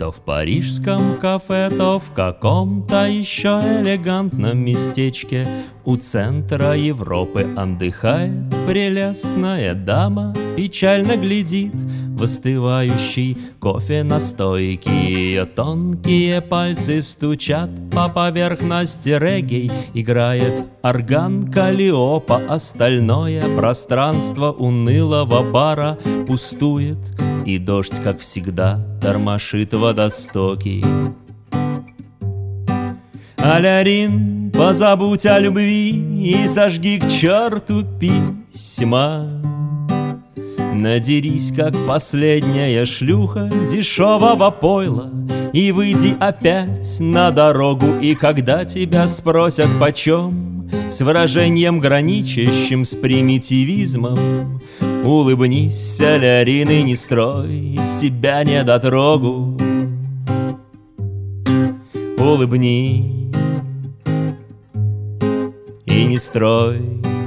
То в парижском кафе, то в каком-то еще элегантном местечке у центра Европы отдыхает прелестная дама, печально глядит в остывающий кофе на стойке. Ее тонкие пальцы стучат по поверхности регги, играет орган Каллиопа, остальное пространство унылого бара пустует, и дождь, как всегда, тормошит водостоки. Алярин, позабудь о любви и сожги к черту письма. Надерись, как последняя шлюха дешевого пойла, и выйди опять на дорогу. И когда тебя спросят почем, с выражением, граничащим с примитивизмом, улыбнись, Алярин, и не строй из себя недотрогу. Улыбнись и не строй.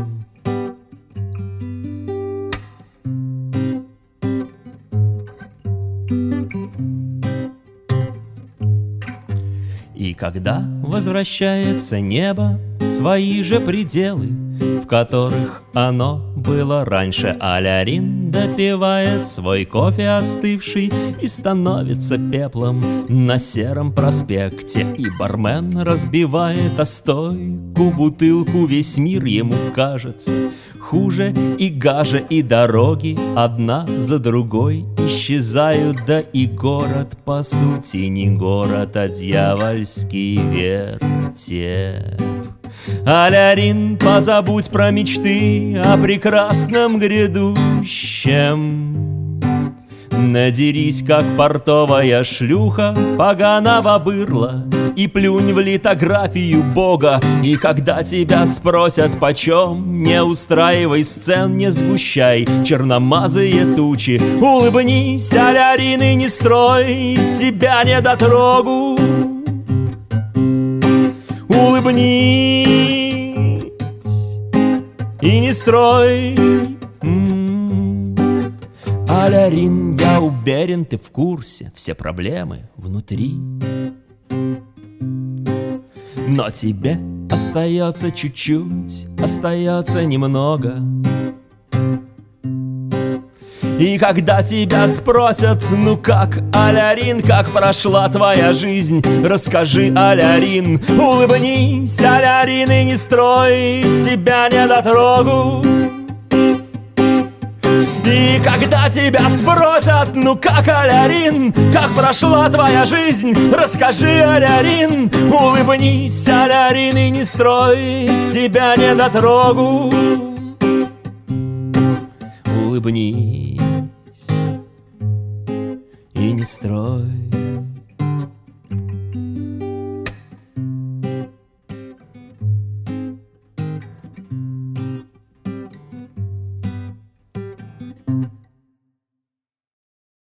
И когда возвращается небо в свои же пределы, в которых оно было раньше, Алярин допивает свой кофе остывший и становится пеплом на сером проспекте. И бармен разбивает о стойку бутылку. Весь мир ему кажется хуже и гаже, и дороги одна за другой исчезают. Да и город, по сути, не город, а дьявольский вертеп. Алярин, позабудь про мечты о прекрасном грядущем. Надерись, как портовая шлюха поганого бырла, и плюнь в литографию Бога. И когда тебя спросят почем, не устраивай сцен, не сгущай черномазые тучи. Улыбнись, Алярин, и не строй из себя недотрогу. Улыбнись и не строй. Алярин, я уверен, ты в курсе, все проблемы внутри. Но тебе остается чуть-чуть, остается немного. И когда тебя спросят, ну как, Алярин, как прошла твоя жизнь, расскажи, Алярин. Улыбнись, Алярин, и не строй из себя недотрогу. И когда тебя спросят, ну как, Алярин, как прошла твоя жизнь, расскажи, Алярин. Улыбнись, Алярин, и не строй из себя недотрогу. Улыбнись и не строй.